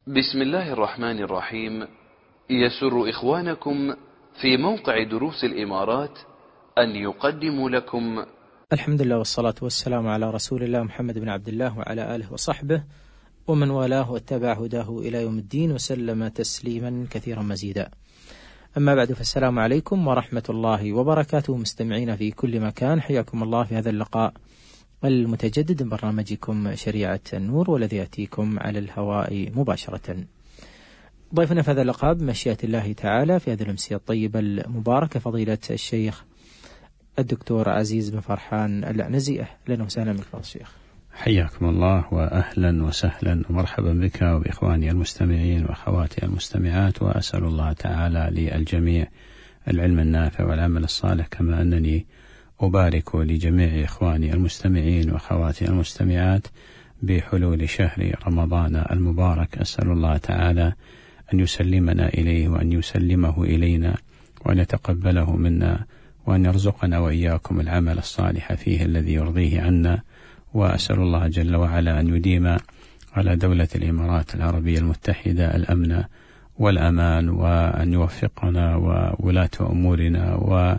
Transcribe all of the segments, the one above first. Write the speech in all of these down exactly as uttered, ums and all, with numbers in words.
بسم الله الرحمن الرحيم. يسر إخوانكم في موقع دروس الإمارات أن يقدموا لكم الحمد لله والصلاة والسلام على رسول الله محمد بن عبد الله وعلى آله وصحبه ومن والاه واتبع هداه إلى يوم الدين وسلم تسليما كثيرا مزيدا. أما بعد، فالسلام عليكم ورحمة الله وبركاته. مستمعين في كل مكان، حياكم الله في هذا اللقاء المتجدد من برنامجكم شريعة النور، والذي يأتيكم على الهواء مباشرة. ضيفنا في هذا اللقاء بمشيئة الله تعالى في هذه الأمسية الطيبة المباركة فضيلة الشيخ الدكتور عزيز بن فرحان العنزي. أهلا وسهلا بك فضيلة الشيخ. حياكم الله وأهلا وسهلا ومرحبا بك وبإخواني المستمعين وأخواتي المستمعات، وأسأل الله تعالى للجميع العلم النافع والعمل الصالح، كما أنني أبارك لجميع إخواني المستمعين وأخواتي المستمعات بحلول شهر رمضان المبارك. أسأل الله تعالى أن يسلمنا إليه وأن يسلمه إلينا وأن يتقبله منا وأن يرزقنا وإياكم العمل الصالح فيه الذي يرضيه عنا. وأسأل الله جل وعلا أن يديم على دولة الإمارات العربية المتحدة الأمن والأمان، وأن يوفقنا وولاة أمورنا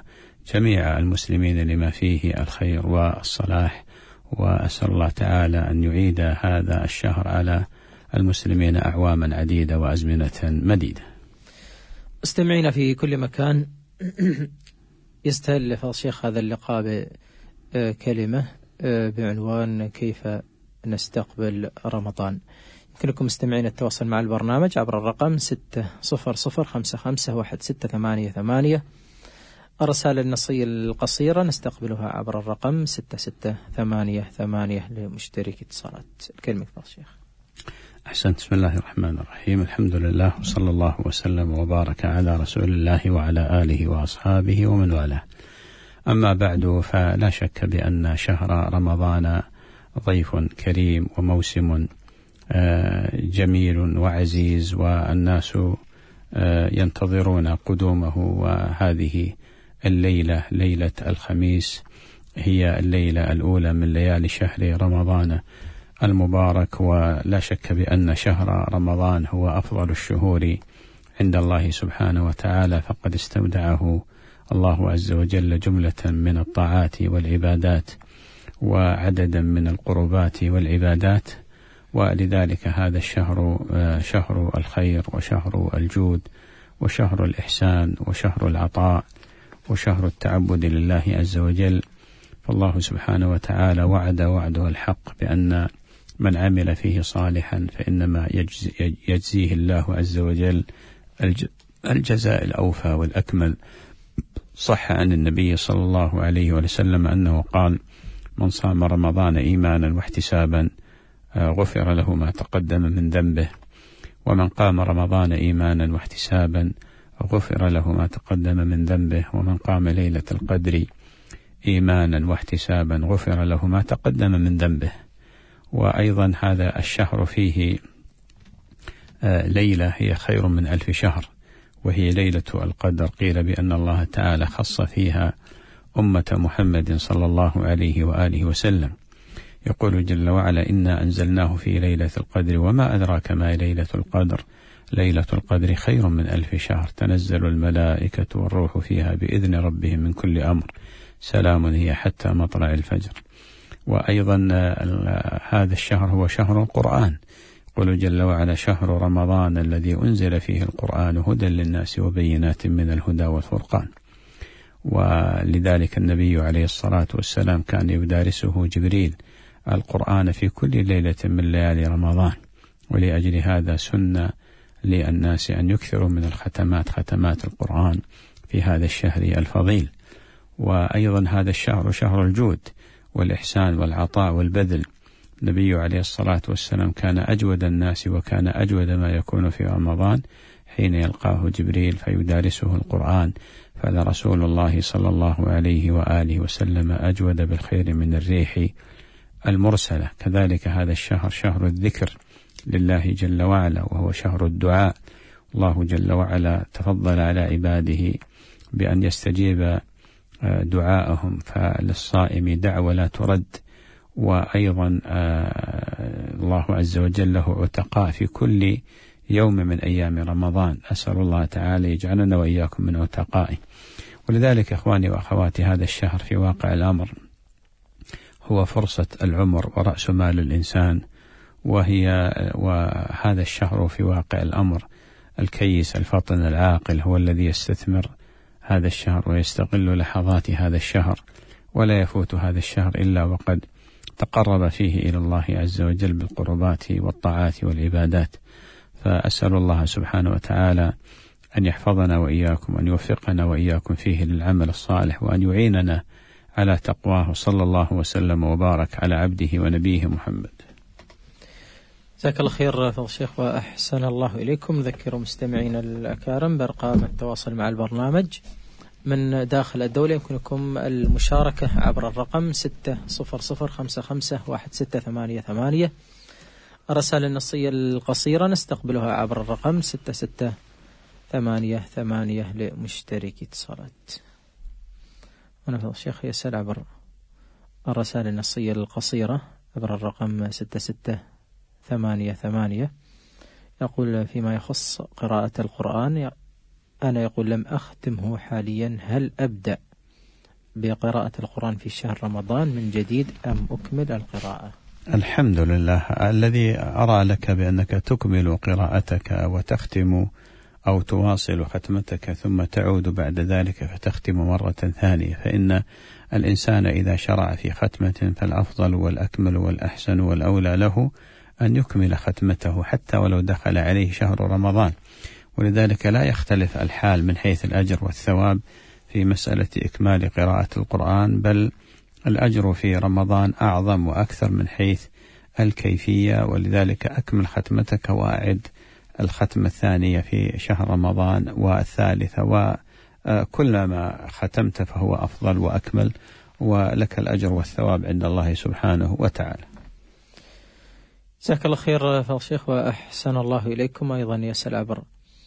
وجميع المسلمين لما فيه الخير والصلاح. وأسأل الله تعالى أن يعيد هذا الشهر على المسلمين أعواما عديدة وأزمنة مديدة. مستمعين في كل مكان، يستهل فضل الشيخ هذا اللقاء بكلمة بعنوان كيف نستقبل رمضان. يمكنكم مستمعين التواصل مع البرنامج عبر الرقم ستة صفر صفر خمسة خمسة واحد ستة ثمانية ثمانية. الرسالة النصية القصيرة نستقبلها عبر الرقم ستة ستة ثمانية ثمانية لمشترك اتصالات. الكلمة فضل الشيخ. أحسنت. بسم الله الرحمن الرحيم. الحمد لله وصلى الله وسلم وبارك على رسول الله وعلى آله وأصحابه ومن والاه. أما بعد، فلا شك بأن شهر رمضان ضيف كريم وموسم جميل وعزيز، والناس ينتظرون قدومه. وهذه الليلة ليلة الخميس هي الليلة الأولى من ليالي شهر رمضان المبارك. ولا شك بأن شهر رمضان هو أفضل الشهور عند الله سبحانه وتعالى، فقد استودعه الله عز وجل جملة من الطاعات والعبادات وعددا من القربات والعبادات. ولذلك هذا الشهر شهر الخير وشهر الجود وشهر الإحسان وشهر العطاء وشهر التعبد لله عز وجل. فالله سبحانه وتعالى وعد وعده الحق بأن من عمل فيه صالحا فإنما يجزيه الله عز وجل الجزاء الأوفى والأكمل. صح عن النبي صلى الله عليه وسلم أنه قال: من صام رمضان إيمانا واحتسابا غفر له ما تقدم من ذنبه، ومن قام رمضان إيمانا واحتسابا غفر له ما تقدم من ذنبه، ومن قام ليلة القدر إيمانا واحتسابا غفر له ما تقدم من ذنبه. وأيضا هذا الشهر فيه ليلة هي خير من ألف شهر، وهي ليلة القدر. قيل بأن الله تعالى خص فيها أمة محمد صلى الله عليه وآله وسلم. يقول جل وعلا: إنا أنزلناه في ليلة القدر وما أدراك ما ليلة القدر ليلة القدر خير من ألف شهر تنزل الملائكة والروح فيها بإذن ربهم من كل أمر سلام هي حتى مطلع الفجر. وأيضا هذا الشهر هو شهر القرآن. يقول جل وعلا: شهر رمضان الذي أنزل فيه القرآن هدى للناس وبينات من الهدى والفرقان. ولذلك النبي عليه الصلاة والسلام كان يدارسه جبريل القرآن في كل ليلة من ليالي رمضان. ولأجل هذا سنة للناس أن يكثروا من الختمات ختمات القرآن في هذا الشهر الفضيل. وأيضا هذا الشهر شهر الجود والإحسان والعطاء والبذل. النبي عليه الصلاة والسلام كان أجود الناس وكان أجود ما يكون في رمضان حين يلقاه جبريل فيدارسه القرآن. فلرسول الله صلى الله عليه وآله وسلم أجود بالخير من الريح المرسلة. كذلك هذا الشهر شهر الذكر لله جل وعلا، وهو شهر الدعاء. الله جل وعلا تفضل على عباده بأن يستجيب دعاءهم، فللصائم دعوة لا ترد. وأيضا الله عز وجل له عتقاء في كل يوم من أيام رمضان. أسأل الله تعالى يجعلنا وإياكم من عتقائه. ولذلك إخواني وأخواتي هذا الشهر في واقع الأمر هو فرصة العمر ورأس مال الإنسان، وهي وهذا الشهر في واقع الأمر الكيس الفطن العاقل هو الذي يستثمر هذا الشهر ويستغل لحظات هذا الشهر، ولا يفوت هذا الشهر إلا وقد تقرب فيه إلى الله عز وجل بالقربات والطاعات والعبادات. فأسأل الله سبحانه وتعالى أن يحفظنا وإياكم، وأن يوفقنا وإياكم فيه للعمل الصالح، وأن يعيننا على تقواه. صلى الله وسلم وبارك على عبده ونبيه محمد. جزاك الله خير فضل الشيخ وأحسن الله إليكم. نذكر مستمعين الأكارم بأرقام التواصل مع البرنامج من داخل الدولة. يمكنكم المشاركة عبر الرقم ستة صفر صفر خمسة خمسة واحد ستة ثمانية ثمانية. الرسائل النصية القصيرة نستقبلها عبر الرقم ستة ستة ثمانية ثمانية لمشتركي اتصالات. هنا فضل الشيخ يسأل عبر الرسائل النصية القصيرة عبر الرقم ستة ستة ثمانية ثمانية. يقول فيما يخص قراءة القرآن، أنا يقول لم أختمه حاليا، هل أبدأ بقراءة القرآن في شهر رمضان من جديد أم أكمل القراءة؟ الحمد لله. الذي أرى لك بأنك تكمل قراءتك وتختم أو تواصل ختمتك ثم تعود بعد ذلك فتختم مرة ثانية، فإن الإنسان إذا شرع في ختمة فالأفضل والأكمل والأحسن والأولى له أن يكمل ختمته حتى ولو دخل عليه شهر رمضان. ولذلك لا يختلف الحال من حيث الأجر والثواب في مسألة إكمال قراءة القرآن، بل الأجر في رمضان أعظم وأكثر من حيث الكيفية. ولذلك أكمل ختمتك وأعد الختمة الثانية في شهر رمضان والثالثة، وكلما ختمت فهو أفضل وأكمل، ولك الأجر والثواب عند الله سبحانه وتعالى. جزاك الله خير فضل الشيخ وأحسن الله إليكم. أيضا يسأل عبر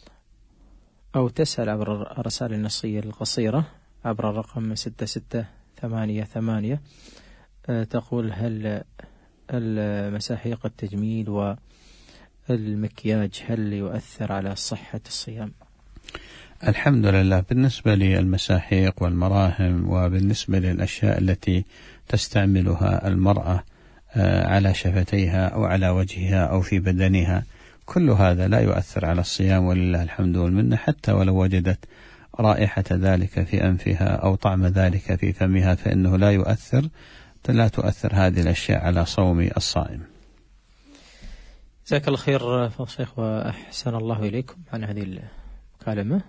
أو تسأل عبر الرسائل النصية القصيرة عبر الرقم ستة ستة ثمانية ثمانية. تقول هل المساحيق التجميل والمكياج هل يؤثر على صحة الصيام؟ الحمد لله. بالنسبة للمساحيق والمراهم وبالنسبة للأشياء التي تستعملها المرأة على شفتيها أو على وجهها أو في بدنها، كل هذا لا يؤثر على الصيام ولله الحمد والمنة، حتى ولو وجدت رائحة ذلك في أنفها أو طعم ذلك في فمها فإنه لا يؤثر، لا تؤثر هذه الأشياء على صوم الصائم. جزاك الله خير فضل الشيخ وأحسن الله إليكم عن هذه المكالمة.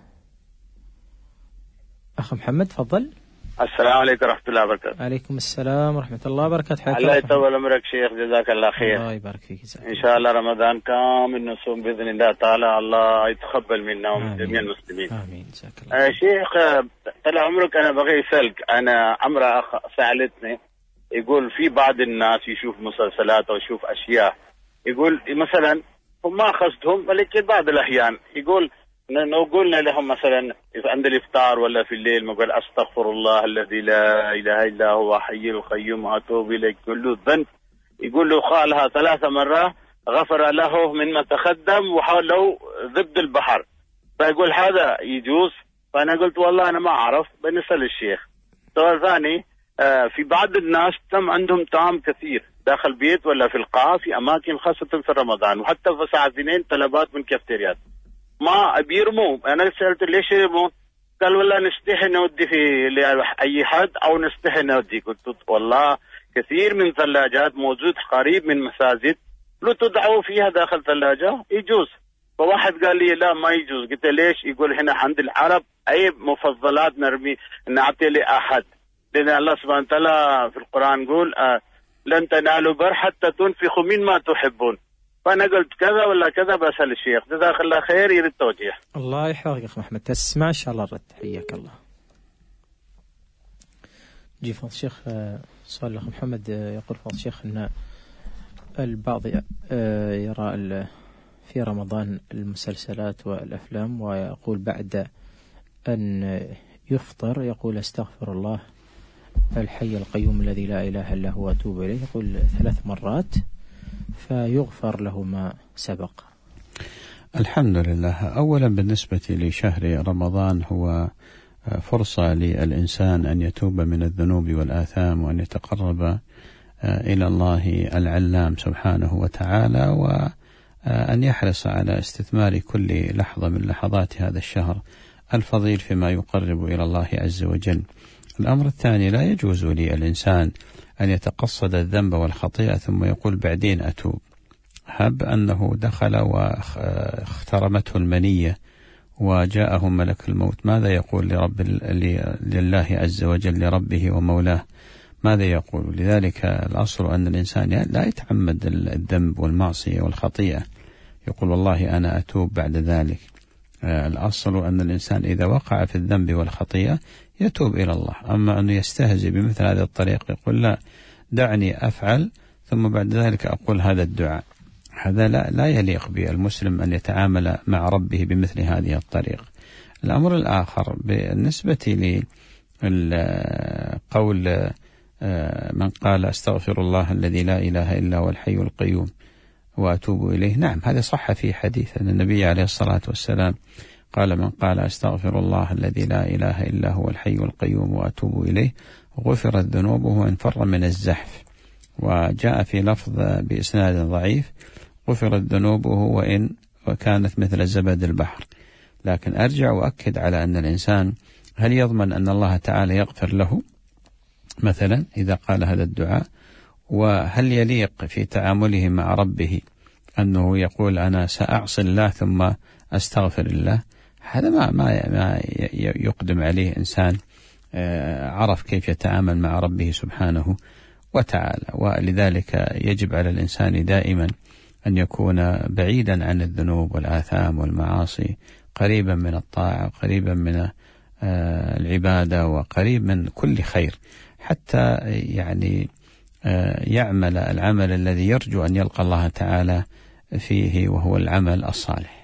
أخ محمد تفضل. السلام عليكم ورحمة الله وبركاته. عليكم السلام ورحمة الله وبركاته. حياك الله يطول عمرك شيخ، جزاك الله خير. الله يبارك فيك. إن شاء الله رمضان كامل نصوم بإذن الله تعالى، الله يتقبل منا ومن جميع المسلمين. آمين. جزاك الله. آه شيخ طال عمرك، أنا بغي أسألك، أنا عمرة أخ سألتني، يقول في بعض الناس يشوف مسلسلات أو يشوف أشياء، يقول مثلا هم ما قصدهم، ولكن بعض الأحيان يقول لو قلنا لهم مثلا عند الإفطار ولا في الليل نقول أستغفر الله الذي لا إله إلا هو حي القيوم أتوب إليك كل ذنب، يقول له قالها ثلاث مرات غفر له مما تقدم وحوله ضد البحر، فيقول هذا يجوز؟ فأنا قلت والله أنا ما أعرف، بنسأل الشيخ. سؤال ثاني، في بعض الناس تم عندهم طعام كثير داخل البيت ولا في القاعة في أماكن خاصة في رمضان، وحتى في ساعة اثنين طلبات من كافتريات ما بيرموا. أنا سألت ليش يرموا؟ قال والله نستحي نودي في لأي حد أو نستحي نودي. قلت والله كثير من ثلاجات موجود قريب من مساجد لو تدعوا فيها داخل ثلاجة يجوز. فواحد قال لي لا ما يجوز. قلت ليش؟ يقول هنا عند العرب أي مفضلات نرمي نعطي لأحد، لأن الله سبحانه وتعالى في القرآن يقول آه لن تنالوا بر حتى تنفقوا مما تحبون. فأنا قلت كذا ولا كذا، بسأل الشيخ جزاك الله خير يريد توجيه. الله يحفظك يا أخ محمد، تسمع إن شاء الله الرد. حياك الله. جي فضل الشيخ سؤال الأخ محمد، يقول فضل الشيخ أن البعض يرى في رمضان المسلسلات والأفلام ويقول بعد أن يفطر يقول استغفر الله الحي القيوم الذي لا إله إلا هو أتوب إليه، يقول ثلاث مرات فيغفر له ما سبق. الحمد لله. أولا بالنسبة لشهر رمضان هو فرصة للإنسان أن يتوب من الذنوب والآثام وأن يتقرب إلى الله العلام سبحانه وتعالى، وأن يحرص على استثمار كل لحظة من لحظات هذا الشهر الفضيل فيما يقرب إلى الله عز وجل. الأمر الثاني، لا يجوز للإنسان أن يتقصد الذنب والخطيئة ثم يقول بعدين أتوب. هب أنه دخل واخترمته المنية وجاءه ملك الموت، ماذا يقول لرب لله عز وجل لربه ومولاه؟ ماذا يقول؟ لذلك الأصل أن الإنسان لا يتعمد الذنب والمعصية والخطيئة، يقول والله أنا أتوب بعد ذلك. الأصل أن الإنسان إذا وقع في الذنب والخطيئة يتوب إلى الله. أما أنه يستهزئ بمثل هذه الطريقة، يقول لا دعني أفعل ثم بعد ذلك أقول هذا الدعاء، هذا لا, لا يليق بالمسلم أن يتعامل مع ربه بمثل هذه الطريقة. الأمر الآخر بالنسبة لقول من قال أستغفر الله الذي لا إله إلا هو الحي القيوم وأتوب إليه، نعم هذا صح في حديث أن النبي عليه الصلاة والسلام قال من قال أستغفر الله الذي لا إله إلا هو الحي القيوم وأتوب إليه غفرت ذنوبه وإن فر من الزحف. وجاء في لفظ بإسناد ضعيف غفرت ذنوبه وإن وكانت مثل زبد البحر. لكن أرجع وأكد على أن الإنسان هل يضمن أن الله تعالى يغفر له مثلا إذا قال هذا الدعاء؟ وهل يليق في تعامله مع ربه أنه يقول أنا سأعصي الله ثم أستغفر الله؟ هذا ما, ما, ما يقدم عليه إنسان عرف كيف يتعامل مع ربه سبحانه وتعالى. ولذلك يجب على الإنسان دائما أن يكون بعيدا عن الذنوب والآثام والمعاصي، قريبا من الطاعة، قريبا من العبادة، وقريب من كل خير، حتى يعني يعمل العمل الذي يرجو أن يلقى الله تعالى فيه وهو العمل الصالح.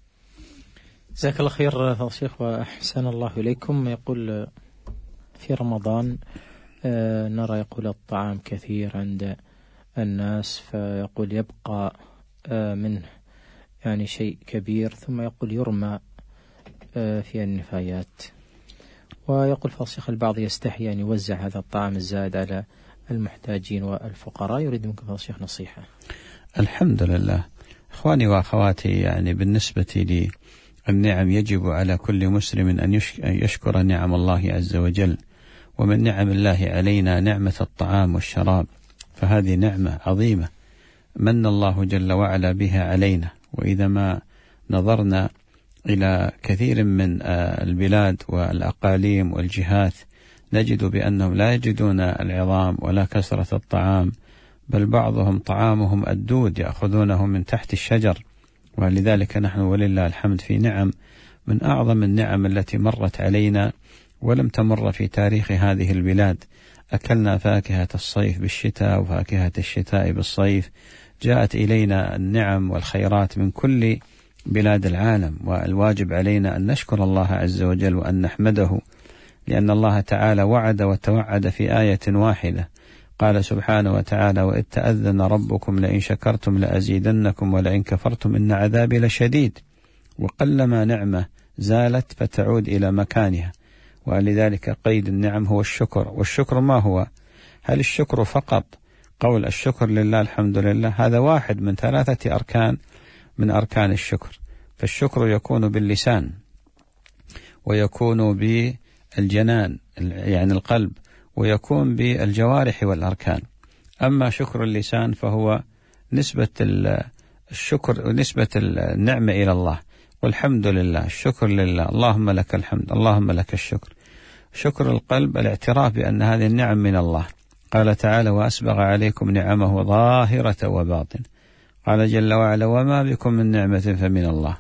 جزاك الله خير فضيلة الشيخ وأحسن الله إليكم. يقول في رمضان نرى يقول الطعام كثير عند الناس، فيقول يبقى منه يعني شيء كبير ثم يقول يرمى في النفايات. ويقول فضيلة الشيخ البعض يستحي أن يوزع هذا الطعام الزائد على المحتاجين والفقراء، يريد منكم فضيلة الشيخ نصيحة. الحمد لله. إخواني وأخواتي، يعني بالنسبة لي النعم يجب على كل مسلم أن يشكر نعم الله عز وجل، ومن نعم الله علينا نعمة الطعام والشراب، فهذه نعمة عظيمة من الله جل وعلا بها علينا. وإذا ما نظرنا إلى كثير من البلاد والأقاليم والجهات نجد بأنهم لا يجدون العظام ولا كثرة الطعام، بل بعضهم طعامهم الدود يأخذونه من تحت الشجر. ولذلك نحن ولله الحمد في نعم من أعظم النعم التي مرت علينا ولم تمر في تاريخ هذه البلاد. أكلنا فاكهة الصيف بالشتاء وفاكهة الشتاء بالصيف. جاءت إلينا النعم والخيرات من كل بلاد العالم، والواجب علينا أن نشكر الله عز وجل وأن نحمده، لأن الله تعالى وعد وتوعد في آية واحدة. قال سبحانه وتعالى وإذ تأذن ربكم لئن شكرتم لأزيدنكم ولئن كفرتم إن عذابي لشديد. وقلما نعمة زالت فتعود إلى مكانها، ولذلك قيد النعم هو الشكر. والشكر ما هو؟ هل الشكر فقط قول الشكر لله الحمد لله؟ هذا واحد من ثلاثة أركان من أركان الشكر. فالشكر يكون باللسان، ويكون بالجنان يعني القلب، ويكون بالجوارح والأركان. أما شكر اللسان فهو نسبة الشكر ونسبة النعمة إلى الله، والحمد لله، الشكر لله، اللهم لك الحمد، اللهم لك الشكر. شكر القلب الاعتراف بأن هذه النعم من الله. قال تعالى وأسبغ عليكم نعمه ظاهرة وباطن. قال جل وعلا وما بكم من نعمة فمن الله.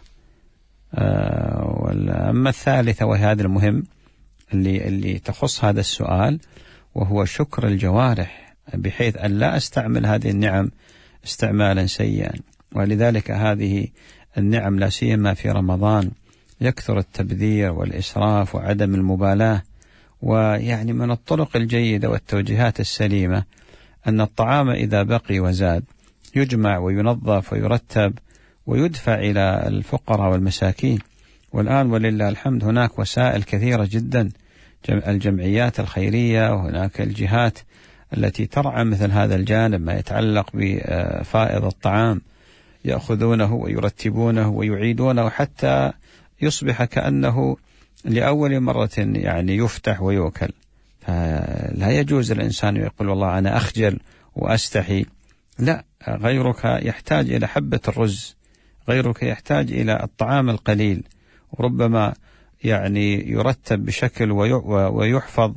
آه أما الثالثة وهي هذا المهم اللي, اللي تخص هذا السؤال، وهو شكر الجوارح، بحيث أن لا أستعمل هذه النعم استعمالا سيئا. ولذلك هذه النعم لا سيما في رمضان يكثر التبذير والإسراف وعدم المبالاة. ويعني من الطرق الجيدة والتوجيهات السليمة أن الطعام إذا بقي وزاد يجمع وينظف ويرتب ويدفع إلى الفقراء والمساكين. والآن ولله الحمد هناك وسائل كثيرة جدا، الجمعيات الخيرية، وهناك الجهات التي ترعى مثل هذا الجانب ما يتعلق بفائض الطعام، يأخذونه ويرتبونه ويعيدونه حتى يصبح كأنه لأول مرة يعني يفتح ويؤكل. فلا يجوز الإنسان يقول والله أنا أخجل وأستحي، لا، غيرك يحتاج إلى حبة الرز، غيرك يحتاج إلى الطعام القليل، وربما يعني يرتب بشكل ويحفظ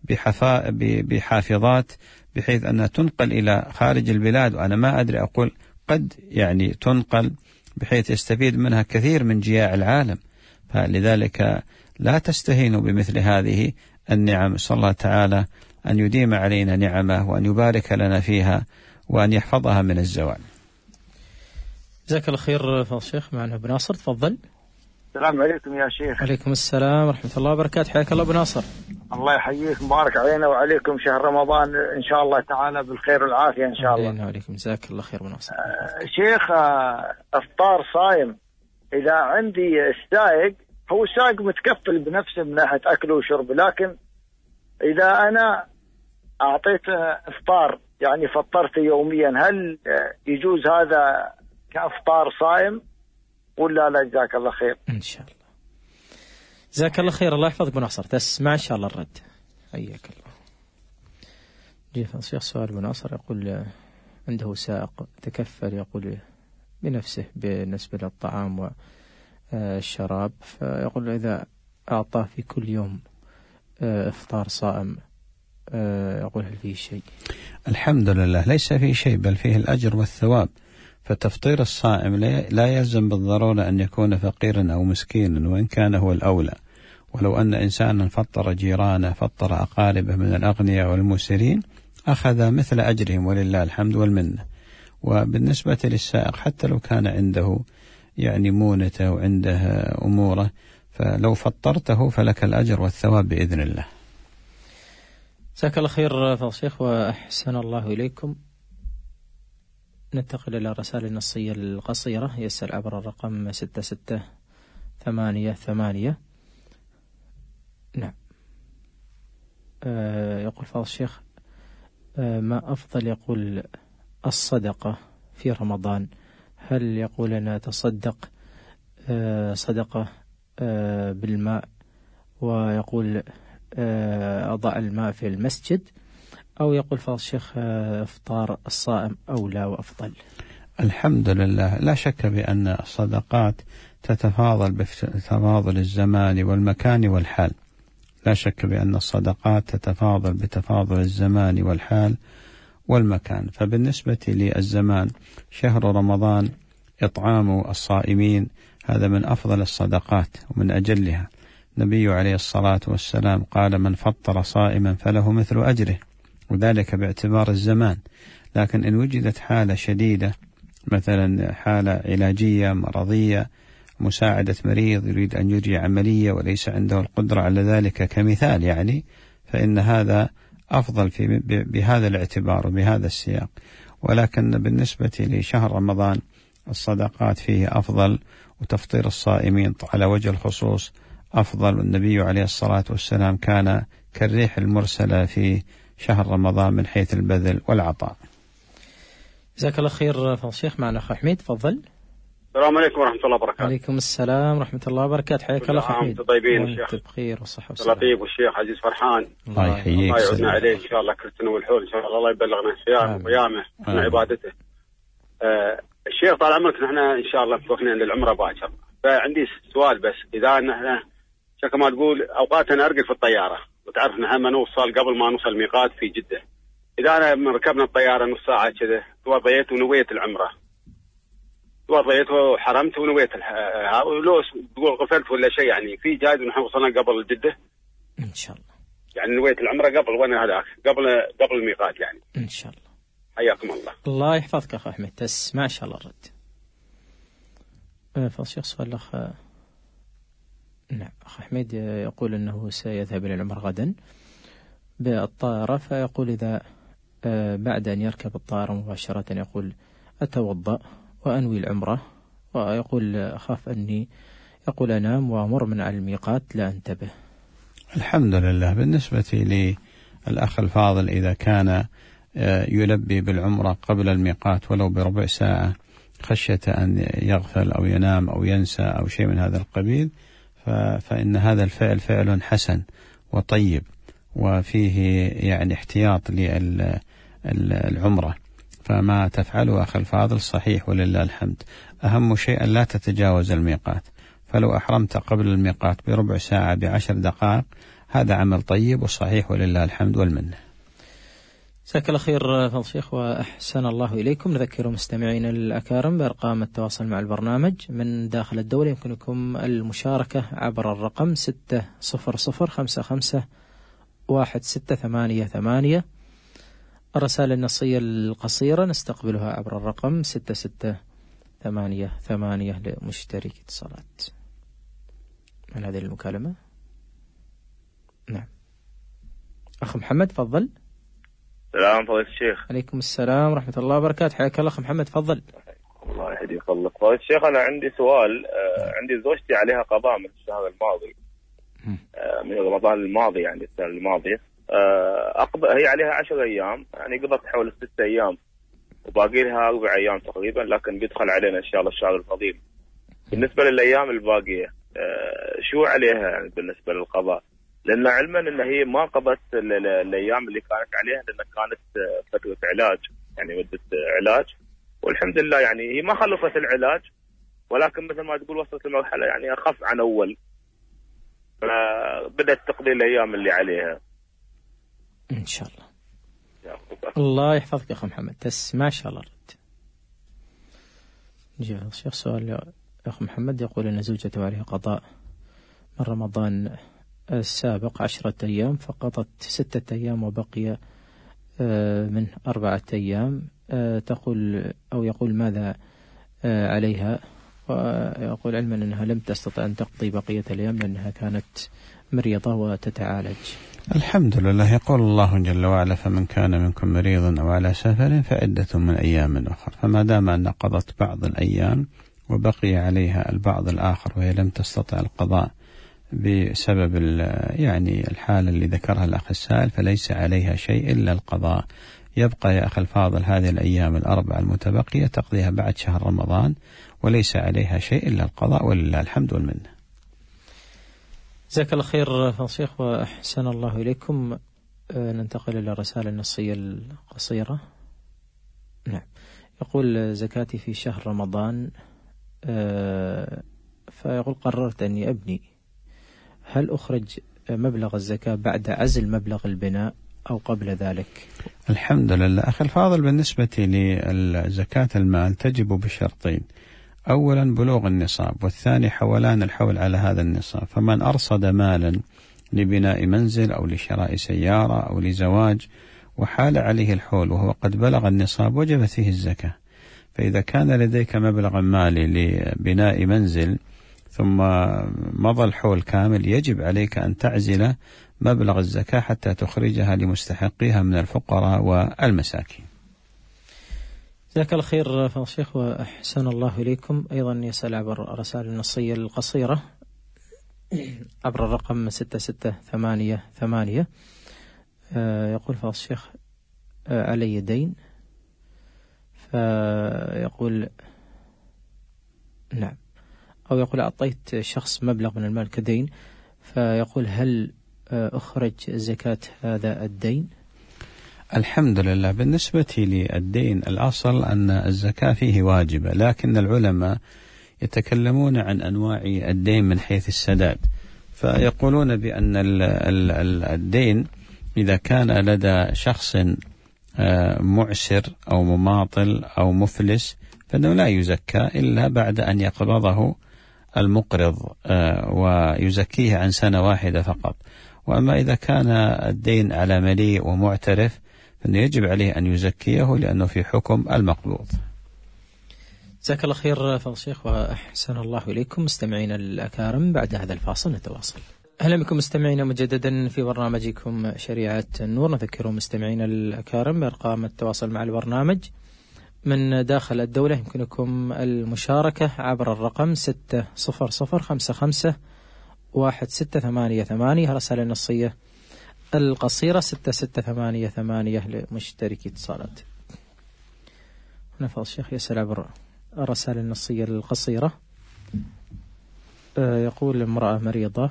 بحافظات بحيث أنها تنقل إلى خارج البلاد. وأنا ما أدري، أقول قد يعني تنقل بحيث يستفيد منها كثير من جياع العالم. فلذلك لا تستهينوا بمثل هذه النعم. صلى الله تعالى أن يديم علينا نعمه وأن يبارك لنا فيها وأن يحفظها من الزوال. جزاك الله خير فضل الشيخ. معنا أبو ناصر، تفضل. السلام عليكم يا شيخ. عليكم السلام ورحمة الله وبركاته، حياك الله أبو ناصر. الله يحييك، مبارك علينا وعليكم شهر رمضان إن شاء الله تعالى بالخير والعافية إن شاء الله. علينا وعليكم، جزاك الله خير أبو ناصر. آه شيخ، آه أفطار صايم، إذا عندي السائق هو السائق متكفل بنفسه من ناحية أكله وشربه، لكن إذا أنا أعطيت إفطار يعني فطرت يوميا، هل يجوز هذا كأفطار صائم ولا لا؟ جزاك الله خير. إن شاء الله. جزاك الله خير، الله يحفظك أبو ناصر، تسمع إن شاء الله الرد. حياك الله. جيف الشيخ سؤال أبو ناصر، يقول عنده سائق تكفل يقول بنفسه بالنسبة للطعام والشراب، فيقول إذا أعطاه في كل يوم إفطار صائم يقول هل فيه شيء؟ الحمد لله ليس فيه شيء، بل فيه الأجر والثواب. فتفطير الصائم لا يلزم بالضرورة أن يكون فقيرا أو مسكينا، وإن كان هو الأولى. ولو أن إنسانا فطر جيرانه فطر أقاربه من الأغنياء والمسرين أخذ مثل أجرهم ولله الحمد والمنة. وبالنسبة للسائق حتى لو كان عنده يعني مونته وعنده أموره، فلو فطرته فلك الأجر والثواب بإذن الله. جزاك الله خير فضل الشيخ وأحسن الله إليكم. ننتقل إلى رسائل النصية القصيرة، يسأل عبر الرقم ستة ستة ثمانية ثمانية. نعم. آه يقول فضل الشيخ آه ما أفضل يقول الصدقة في رمضان؟ هل يقول أنا تصدق آه صدقة آه بالماء ويقول آه أضع الماء في المسجد، أو يقول فضل الشيخ إفطار الصائم أولى وأفضل؟ الحمد لله لا شك بأن الصدقات تتفاضل بتفاضل الزمان والمكان والحال. لا شك بأن الصدقات تتفاضل بتفاضل الزمان والحال والمكان. فبالنسبة للزمان شهر رمضان إطعام الصائمين هذا من أفضل الصدقات ومن أجلها. النبي عليه الصلاة والسلام قال من فطر صائما فله مثل أجره، وذلك باعتبار الزمان. لكن إن وجدت حالة شديدة مثلا حالة علاجية مرضية، مساعدة مريض يريد أن يجري عملية وليس عنده القدرة على ذلك كمثال يعني، فإن هذا أفضل في بهذا الاعتبار وبهذا السياق. ولكن بالنسبة لشهر رمضان الصدقات فيه أفضل، وتفطير الصائمين على وجه الخصوص أفضل. والنبي عليه الصلاة والسلام كان كالريح المرسلة في شهر رمضان من حيث البذل والعطاء. جزاك الله خير فضل الشيخ. معنا أخ حميد، تفضل. السلام عليكم ورحمة الله وبركاته. عليكم السلام ورحمة الله وبركاته، حياك الله أخ حميد. طيبين الشيخ. بخير والصحة والسلامة. لطيف والشيخ عزيز فرحان. الله يحييك. الله يعودنا عليه إن شاء الله كل سنة والحول إن شاء الله. الله يبلغنا الصيام وقيامه من عبادته. آه الشيخ طال عمرك، نحن إن شاء الله توكلنا للعمرة باكر، فعندي سؤال بس. إذا نحن شكل ما تقول أوقات أنا أرقد في الطيارة، وتعرف نحن ما نوصل قبل ما نوصل الميقات في جدة، إذا أنا ركبنا الطيارة نص ساعة كذا توضيت ونويت العمرة، توضيت وحرمت ونويت لو تقول غفلت ولا شيء، يعني في جائز ونحن وصلنا قبل جدة إن شاء الله، يعني نويت العمرة قبل وانا هذاك قبل قبل الميقات يعني إن شاء الله. حياكم الله. الله يحفظك أخ أحمد، تسمع إن شاء الله الرد. فالشيخ سؤال الأخ. نعم، أخ أحمد يقول أنه سيذهب إلى العمرة غدا بالطائرة، فيقول إذا بعد أن يركب الطائرة مباشرة يقول أتوضأ وأنوي العمرة ويقول أخاف أني يقول أنام وأمر من على الميقات لا أنتبه. الحمد لله. بالنسبة للأخ الفاضل إذا كان يلبي بالعمرة قبل الميقات ولو بربع ساعة خشية أن يغفل أو ينام أو ينسى أو شيء من هذا القبيل، فإن هذا الفعل فعل حسن وطيب وفيه يعني احتياط للعمرة، فما تفعله أخي الفاضل صحيح ولله الحمد. أهم شيء أن لا تتجاوز الميقات، فلو أحرمت قبل الميقات بربع ساعة بعشر دقائق هذا عمل طيب وصحيح ولله الحمد والمنة. جزاك الله خير فضل الشيخ وأحسن الله إليكم. نذكر مستمعين الأكارم بأرقام التواصل مع البرنامج من داخل الدولة. يمكنكم المشاركة عبر الرقم ستة صفر صفر خمسة خمسة واحد ستة ثمانية ثمانية. الرسائل النصية القصيرة نستقبلها عبر الرقم ستة ستة ثمانية ثمانية لمشترك اتصالات. من هذه المكالمة؟ نعم أخ محمد تفضل. السلام فضيلة الشيخ. عليكم السلام ورحمة الله وبركاته. حياك الله أخ محمد تفضل. الله يهديك الله. فضيلة الشيخ أنا عندي سؤال. آه عندي زوجتي عليها قضاء من الشهر الماضي، آه من رمضان الماضي يعني السنة الماضية. آه أقضى هي عليها عشر أيام، يعني قضت حول الست أيام وباقي لها أربع أيام تقريبا، لكن بيدخل علينا إن شاء الله الشهر الفضيل. بالنسبة للأيام الباقية آه شو عليها يعني بالنسبة للقضاء؟ لأن علما أن هي ما قضت الأيام اللي كانت عليها لأن كانت فترة علاج، يعني مدة علاج، والحمد لله يعني هي ما خلصت العلاج، ولكن مثل ما تقول وصلت لمرحلة يعني أخف عن أول، فبدأت تقضي الأيام اللي عليها إن شاء الله. الله يحفظك يا أخي محمد. تس ما شاء الله رد. جاء الشيخ سؤال يا أخي محمد يقول أن زوجته عليها قضاء من رمضان السابق عشرة أيام، فقضت ستة أيام وبقي من أربعة أيام. تقول أو يقول ماذا عليها؟ ويقول علما أنها لم تستطع أن تقضي بقية الأيام لأنها كانت مريضة وتتعالج. الحمد لله. يقول الله جل وعلا فمن كان منكم مريضا أو على سفر فعدة من أيام أخرى، فما دام أن قضت بعض الأيام وبقي عليها البعض الآخر وهي لم تستطع القضاء بسبب يعني الحالة اللي ذكرها الأخ السائل فليس عليها شيء إلا القضاء. يبقى يا أخي الفاضل هذه الأيام الأربعة المتبقية تقضيها بعد شهر رمضان وليس عليها شيء إلا القضاء ولله الحمد والمنة. جزاك الله خير فضل الشيخ وأحسن الله إليكم. ننتقل إلى الرسالة النصية القصيرة. نعم يقول زكاتي في شهر رمضان، فيقول قررت أني أبني، هل أخرج مبلغ الزكاة بعد عزل مبلغ البناء أو قبل ذلك؟ الحمد لله. أخي الفاضل بالنسبة للزكاة المال تجب بشرطين: أولا بلوغ النصاب، والثاني حولان الحول على هذا النصاب. فمن أرصد مالا لبناء منزل أو لشراء سيارة أو لزواج وحال عليه الحول وهو قد بلغ النصاب وجبت فيه الزكاة. فإذا كان لديك مبلغ مالي لبناء منزل ثم مضى الحول كامل يجب عليك أن تعزل مبلغ الزكاة حتى تخرجها لمستحقيها من الفقراء والمساكين. جزاك الله خير فضل الشيخ وأحسن الله إليكم. أيضا يسأل عبر الرسائل النصية القصيرة عبر الرقم ستة ستة ثمانية ثمانية. يقول فضل الشيخ علي دين، فيقول نعم أو يقول أعطيت شخص مبلغ من المال كدين، فيقول هل أخرج زكاة هذا الدين؟ الحمد لله. بالنسبة للدين الأصل أن الزكاة فيه واجبة، لكن العلماء يتكلمون عن أنواع الدين من حيث السداد، فيقولون بأن الدين إذا كان لدى شخص معسر أو مماطل أو مفلس فإنه لا يزكى إلا بعد أن يقبضه المقرض ويزكيه عن سنة واحدة فقط. وأما إذا كان الدين على مليء ومعترف فإنه يجب عليه أن يزكيه لأنه في حكم المقبوض. جزاك الله خير فضل الشيخ وأحسن الله إليكم. مستمعين الأكارم بعد هذا الفاصل نتواصل. أهلا بكم مستمعين مجددا في برنامجكم شريعة النور. نذكر مستمعين الأكارم بأرقام التواصل مع البرنامج من داخل الدولة يمكنكم المشاركة عبر الرقم ستة صفر صفر خمسة خمسة واحد ستة ثمانية ثمانية. الرسالة النصية القصيرة ستة ستة ثمانية ثمانية لمشتركي اتصالات. هنا فضل الشيخ يسأل عبر الرسالة النصية القصيرة. يقول امرأة مريضة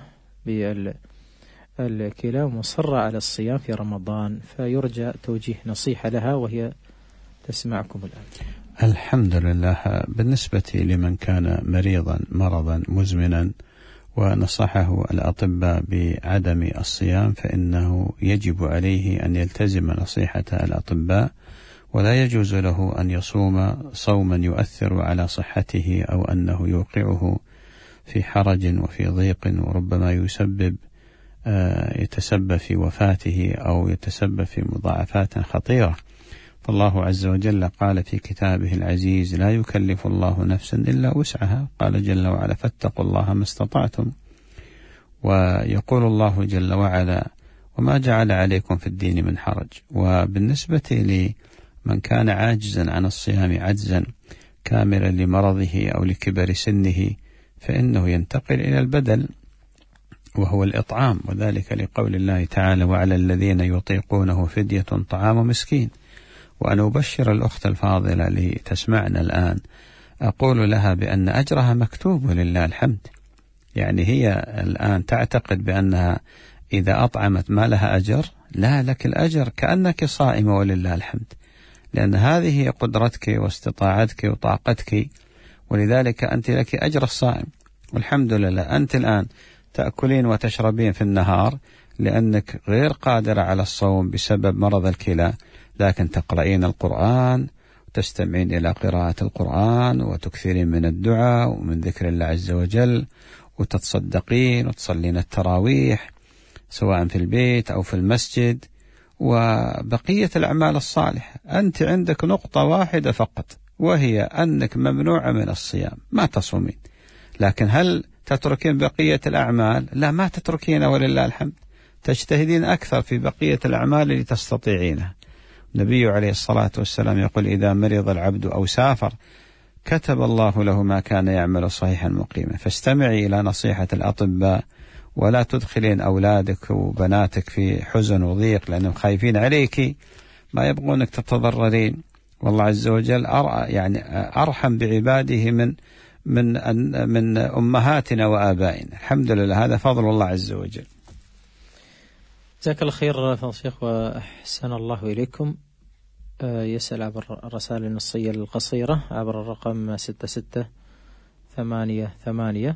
بالكلى ومصرة على الصيام في رمضان، فيرجى توجيه نصيحة لها وهي تسمعكم الآن. الحمد لله. بالنسبة لمن كان مريضا مرضا مزمنا ونصحه الأطباء بعدم الصيام، فإنه يجب عليه أن يلتزم نصيحة الأطباء، ولا يجوز له أن يصوم صوما يؤثر على صحته أو أنه يوقعه في حرج وفي ضيق وربما يسبب يتسبب في وفاته أو يتسبب في مضاعفات خطيرة. فالله عز وجل قال في كتابه العزيز: لا يكلف الله نفسا إلا وسعها. قال جل وعلا: فاتقوا الله ما استطعتم. ويقول الله جل وعلا: وما جعل عليكم في الدين من حرج. وبالنسبة لمن كان عاجزا عن الصيام عجزا كاملا لمرضه أو لكبر سنه، فإنه ينتقل إلى البدل وهو الإطعام، وذلك لقول الله تعالى: وعلى الذين يطيقونه فدية طعام مسكين. وأنا أبشر الأخت الفاضلة اللي تسمعنا الآن، أقول لها بأن أجرها مكتوب ولله الحمد. يعني هي الآن تعتقد بأنها إذا أطعمت ما لها أجر، لا، لك الأجر كأنك صائمة ولله الحمد، لأن هذه قدرتك واستطاعتك وطاقتك، ولذلك أنت لك أجر الصائم. والحمد لله أنت الآن تأكلين وتشربين في النهار لأنك غير قادرة على الصوم بسبب مرض الكلى، لكن تقرأين القرآن وتستمعين إلى قراءة القرآن وتكثرين من الدعاء ومن ذكر الله عز وجل، وتتصدقين وتصلين التراويح سواء في البيت أو في المسجد، وبقية الأعمال الصالحة. أنت عندك نقطة واحدة فقط، وهي أنك ممنوعة من الصيام، ما تصومين. لكن هل تتركين بقية الأعمال؟ لا، ما تتركين ولله الحمد، تجتهدين أكثر في بقية الأعمال اللي تستطيعينها. النبي عليه الصلاة والسلام يقول: إذا مرض العبد أو سافر كتب الله له ما كان يعمل صحيحا مقيما. فاستمعي إلى نصيحة الأطباء، ولا تدخلين أولادك وبناتك في حزن وضيق لأنهم خايفين عليك، ما يبغونك تتضررين. والله عز وجل يعني أرحم بعباده من من من أمهاتنا وآبائنا. الحمد لله، هذا فضل الله عز وجل. جزاك الله خير فضل الشيخ وأحسن الله إليكم. يسأل عبر الرسائل النصية القصيرة عبر الرقم ستة ستة ثمانية ثمانية.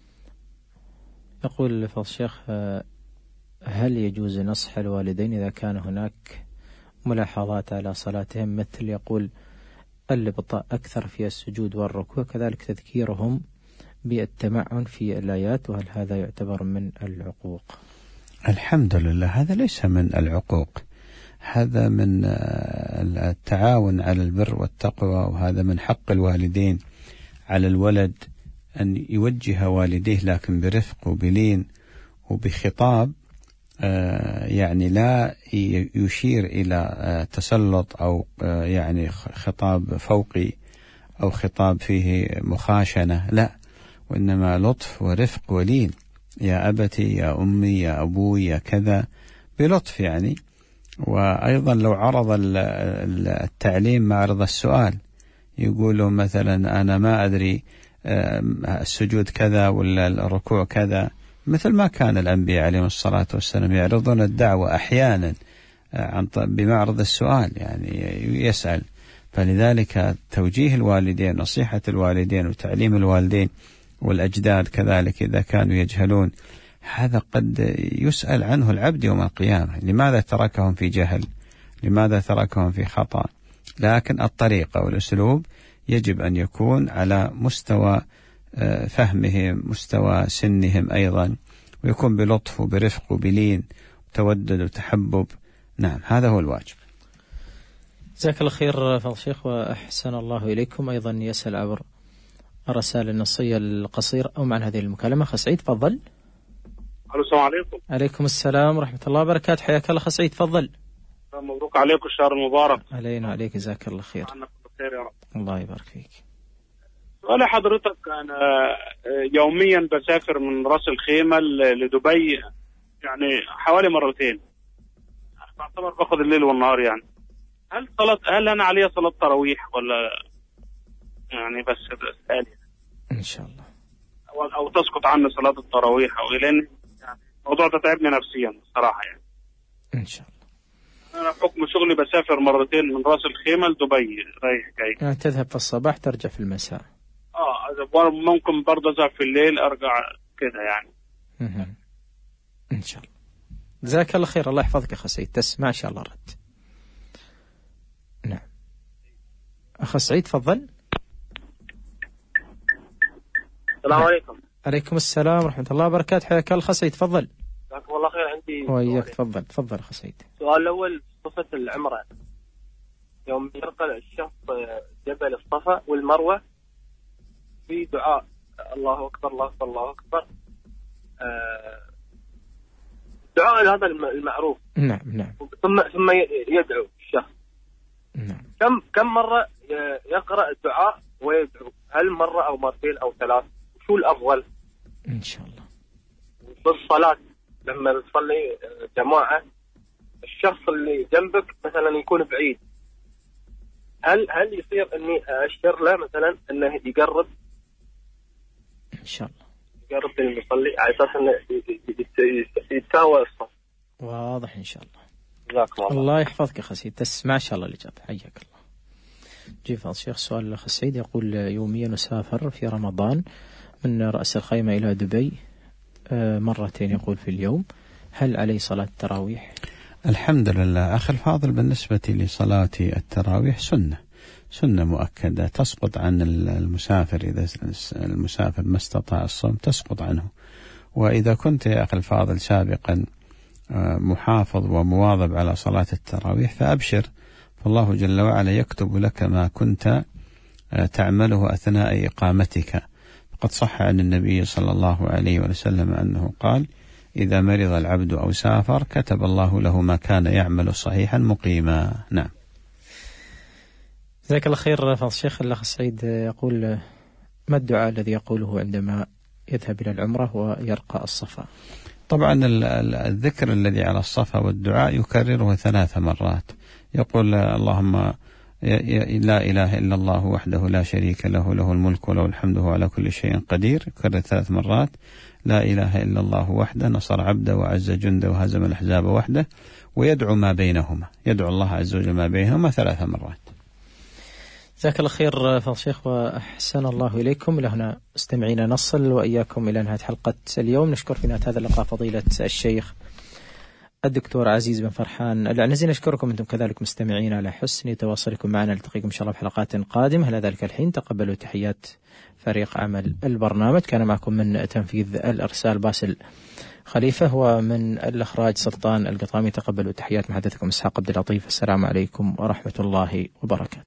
يقول فضل الشيخ: هل يجوز نصح الوالدين إذا كان هناك ملاحظات على صلاتهم، مثل يقول الإبطاء أكثر في السجود والركوع، كذلك تذكيرهم بالتمعن في الآيات، وهل هذا يعتبر من العقوق؟ الحمد لله، هذا ليس من العقوق، هذا من التعاون على البر والتقوى، وهذا من حق الوالدين على الولد أن يوجه والديه، لكن برفق وبلين وبخطاب يعني لا يشير إلى تسلط أو يعني خطاب فوقي أو خطاب فيه مخاشنة، لا، وإنما لطف ورفق ولين. يا أبتي، يا أمي، يا أبوي، يا كذا، بلطف يعني. وأيضا لو عرض التعليم معرض السؤال، يقولوا مثلا أنا ما أدري السجود كذا ولا الركوع كذا، مثل ما كان الأنبياء عليهم الصلاة والسلام يعرضون الدعوة أحيانا عن بمعرض السؤال، يعني يسأل. فلذلك توجيه الوالدين، نصيحة الوالدين وتعليم الوالدين والأجداد كذلك إذا كانوا يجهلون، هذا قد يسأل عنه العبد يوم القيامة: لماذا تركهم في جهل؟ لماذا تركهم في خطأ؟ لكن الطريقة والأسلوب يجب أن يكون على مستوى فهمهم، مستوى سنهم أيضا، ويكون بلطف وبرفق وبلين وتودد وتحبب. نعم، هذا هو الواجب. جزاك الله خير فضل الشيخ وأحسن الله إليكم. أيضا يسأل عبر الرسائل النصية القصيرة أو مع هذه المكالمة. أخ سعيد تفضل. السلام عليكم. عليكم السلام ورحمة الله وبركاته، حياك الله أخ سعيد، تفضل. مبروك عليكم الشهر المبارك. علينا وعليك، جزاك الله خير. خير يا رب. الله يبارك فيك. سؤال حضرتك، أنا يوميا بسافر من رأس الخيمة لدبي يعني حوالي مرتين، بعتبر باخد الليل والنهار يعني. هل صلاة هل أنا عليها صلاة تراويح ولا يعني بس سؤال إن شاء الله، أو, أو تسقط عني صلاة التراويح أو إيه؟ لأن يعني الموضوع ده تعبني نفسيا الصراحة يعني. إن شاء الله. أنا بحكم شغلي بسافر مرتين من رأس الخيمة لدبي رايح جاي. يعني تذهب في الصباح ترجع في المساء. اه ممكن برضه أذهب في الليل أرجع كده يعني. مه. إن شاء الله. جزاك الله خير، الله يحفظك أخ سعيد، تسمع إن شاء الله رد. نعم أخ سعيد تفضل. السلام عليكم. عليكم السلام ورحمة الله وبركاته، حياك الله أخ سعيد تفضل. جزاكم الله خير. عندي وإياك تفضل تفضل أخ سعيد. السؤال الأول صفة العمرة، يوم يرقى الشخص جبل الصفا والمروة في دعاء الله أكبر الله أكبر الله أكبر، آه دعاء هذا المعروف. نعم نعم. ثم ثم يدعو الشخص. نعم. كم كم مرة يقرأ الدعاء ويدعو؟ هل مرة أو مرتين أو ثلاث؟ وشو الأفضل؟ إن شاء الله. بالصلاة لما تصلي جماعة، الشخص اللي جنبك مثلا يكون بعيد، هل هل يصير إني أشر له مثلا إنه يقرب؟ إن شاء الله. يقرب من المصلي على أساس إنه يتساوى الصف. واضح إن شاء الله. جزاكم الله. الله يحفظك أخ سعيد، تسمع إن شاء الله الإجابة، حياك الله. جيب فضل الشيخ. سؤال الأخ سعيد يقول يوميا نسافر في رمضان من رأس الخيمة إلى دبي مرتين يقول في اليوم، هل عليه صلاة التراويح؟ الحمد لله أخي الفاضل، بالنسبة لصلاة التراويح سنة سنة مؤكدة تسقط عن المسافر، إذا المسافر ما استطاع الصوم تسقط عنه. وإذا كنت يا أخي الفاضل سابقا محافظ ومواظب على صلاة التراويح فأبشر، فالله جل وعلا يكتب لك ما كنت تعمله أثناء إقامتك. قد صح عن النبي صلى الله عليه وسلم أنه قال: إذا مرض العبد أو سافر كتب الله له ما كان يعمل صحيحا مقيما. نعم. جزاك الله خير فضل الشيخ. الأخ سعيد يقول ما الدعاء الذي يقوله عندما يذهب إلى العمرة ويرقى الصفا؟ طبعا الذكر الذي على الصفا والدعاء يكرره ثلاث مرات، يقول: اللهم لا إله إلا الله وحده لا شريك له له الملك وله الحمد وهو على كل شيء قدير، يكرر ثلاث مرات: لا إله إلا الله وحده نصر عبده وعز جنده وهزم الأحزاب وحده. ويدعو ما بينهما، يدعو الله عز وجل ما بينهما ثلاث مرات. جزاك الله خير فضل الشيخ وأحسن الله إليكم. لهنا استمعينا نصل وإياكم إلى نهاية حلقة اليوم. نشكر في نهاية هذا اللقاء فضيلة الشيخ الدكتور عزيز بن فرحان العنزي. نشكركم أنتم كذلك مستمعين على حسن تواصلكم معنا. نلتقيكم إن شاء الله في حلقات قادمة. إلى ذلك الحين تقبلوا تحيات فريق عمل البرنامج. كان معكم من تنفيذ الإرسال باسل خليفة، ومن الإخراج سلطان القطامي. تقبلوا تحيات محدثكم إسحاق عبد اللطيف. السلام عليكم ورحمة الله وبركاته.